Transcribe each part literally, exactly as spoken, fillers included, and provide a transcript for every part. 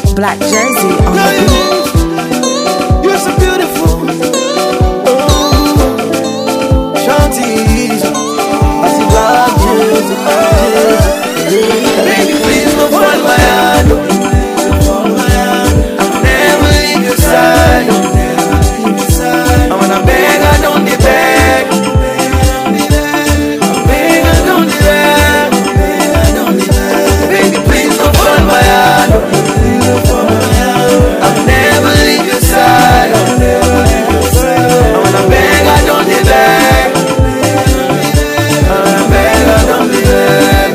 Black Jersey on the beat. You're so beautiful. Oh, Shanties. I see Black Jersey. Baby, please don't fall my hand. I'll never leave your side. I wanna beg, I don't need beg. I beg, I don't need beg. Baby, please don't fall my hand. I'll never leave your side. I wanna beg, I don't need beg. I wanna beg, I don't need beg.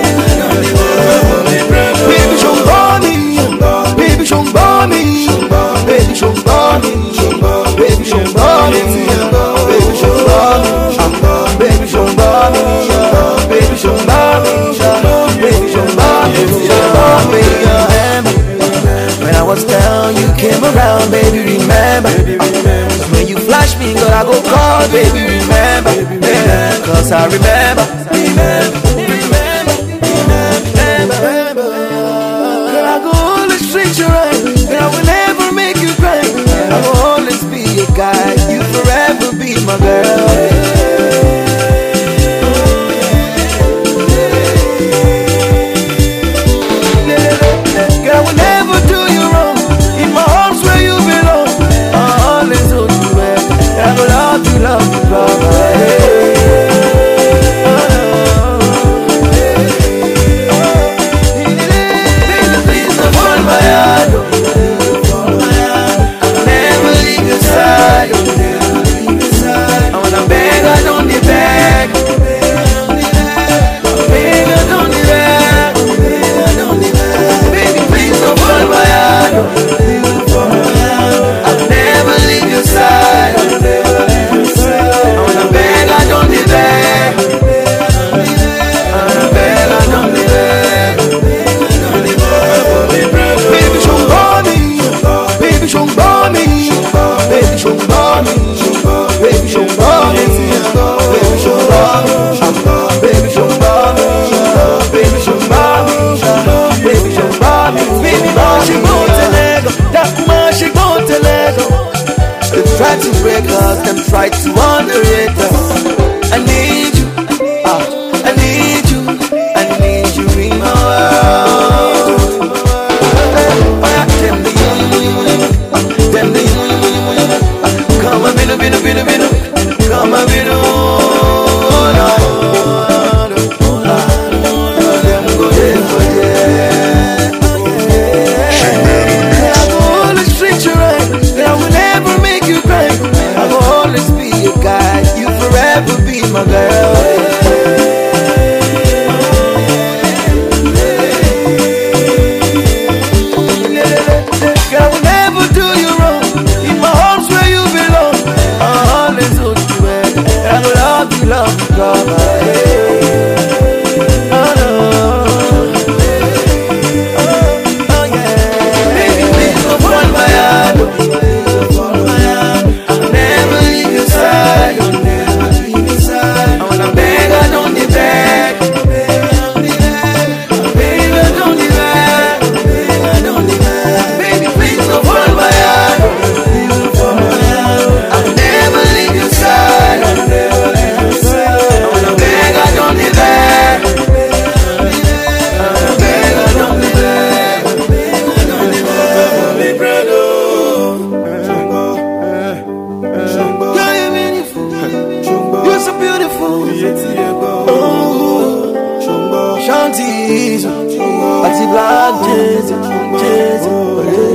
Baby, show me, baby, show me, baby, show me, baby, show me, baby, show me, baby, show me, baby, show me, baby, show me, when I was down, you came around, baby, remember, when you flash me, girl, I go call, baby, remember, yeah, cause I remember, remember, remember, remember, girl, I go always treat you right, and I will never make you cry, I will always be your guy, you forever be my girl. Love you, love you, baby, please don't hold my hand. I'll never leave your side. I wanna beg, I don't need beg. Beg, I don't need beg. Baby, please don't hold my hand. I'll never leave your side. Try to break us, them try to underrate us. I need you, ah, I need you, I need you in my world. Them the you, them the you. Come a bit, a bit, a bit, a bit. Come a bit, oh no. Them go there for yeah. I go always treat you right, and I will never make you cry. I will always be your guy, you forever be my girl. I will never do you wrong. In my arms where you belong, I'll always hold you well. I will love you, love you, love you. Oh no. Oh yeah. Baby, please don't fall my hand. Shanties, I see Black Jersey, Jersey.